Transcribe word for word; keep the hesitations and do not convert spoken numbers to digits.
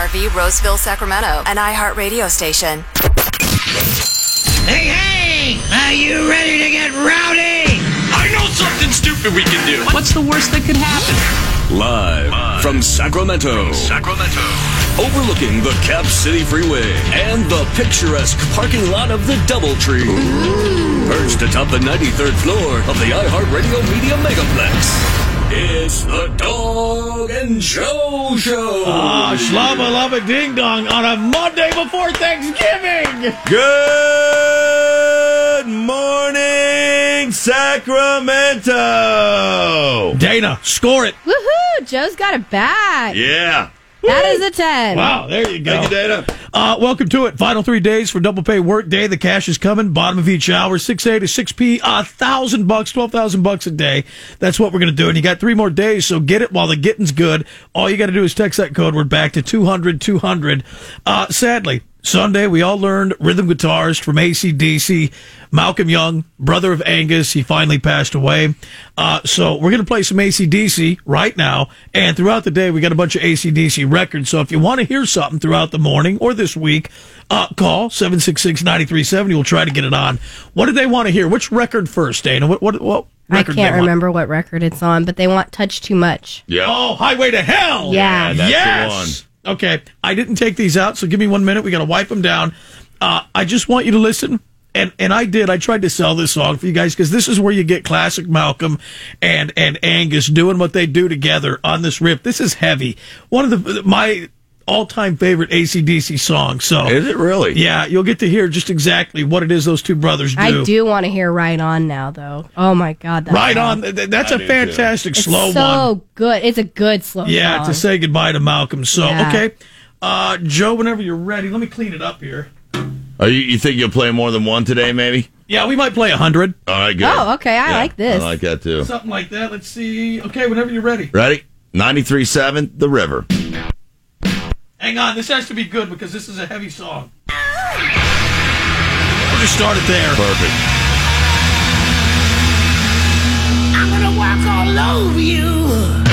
V, Roseville, Sacramento, an iHeart radio station. Hey, hey! Are you ready to get rowdy? I know something stupid we can do. What's the worst that could happen? Live, Live from Sacramento. From Sacramento. Overlooking the Cap City Freeway and the picturesque parking lot of the Doubletree. Ooh. Perched atop the ninety-third floor of the iHeartRadio Media Megaplex. It's the Dog and Joe Show. Ah, shlama lava ding dong on a Monday before Thanksgiving. Good morning, Sacramento. Dana, score it. Woohoo! Joe's got it back. Yeah. That is a ten. Wow, there you go. Thank you, Dana. Uh, welcome to it. Final three days for double pay work day. The cash is coming. Bottom of each hour, six A to six P. A thousand bucks, twelve thousand bucks a day. That's what we're going to do. And you got three more days, so get it while the getting's good. All you got to do is text that code word back to two hundred two hundred. Uh, sadly, Sunday, we all learned rhythm guitarist from A C D C, Malcolm Young, brother of Angus. He finally passed away. Uh, so we're going to play some A C D C right now. And throughout the day, we got a bunch of A C D C records. So if you want to hear something throughout the morning or this week, uh, call seven six six, nine three seven zero. We'll try to get it on. What do they want to hear? Which record first, Dana? What, what, what record I do they can't want? remember what record it's on, but they want Touch Too Much. Yeah. Oh, Highway to Hell. Yeah. That's yes. the one. Okay, I didn't take these out, so give me one minute. We got to wipe them down. Uh, I just want you to listen, and and I did. I tried to sell this song for you guys because this is where you get classic Malcolm and and Angus doing what they do together on this riff. This is heavy. One of the my all-time favorite A C D C songs. So Is it really? yeah, you'll get to hear just exactly what it is those two brothers do. I do want to hear Right On now, though. Oh, my God. That Right song. on. Th- That's I a do, fantastic It's slow so one. good. It's a good slow Yeah, song. to say goodbye to Malcolm. So, Yeah. okay. Uh, Joe, whenever you're ready, let me clean it up here. Are you, you think you'll play more than one today, maybe? Yeah, we might play one hundred. All right, good. Oh, okay. I Yeah, like this. I like that, too. Something like that. Let's see. Okay, whenever you're ready. Ready? ninety-three point seven, The River. Hang on, this has to be good because this is a heavy song. We'll just start it there. Perfect. I'm gonna walk all over you.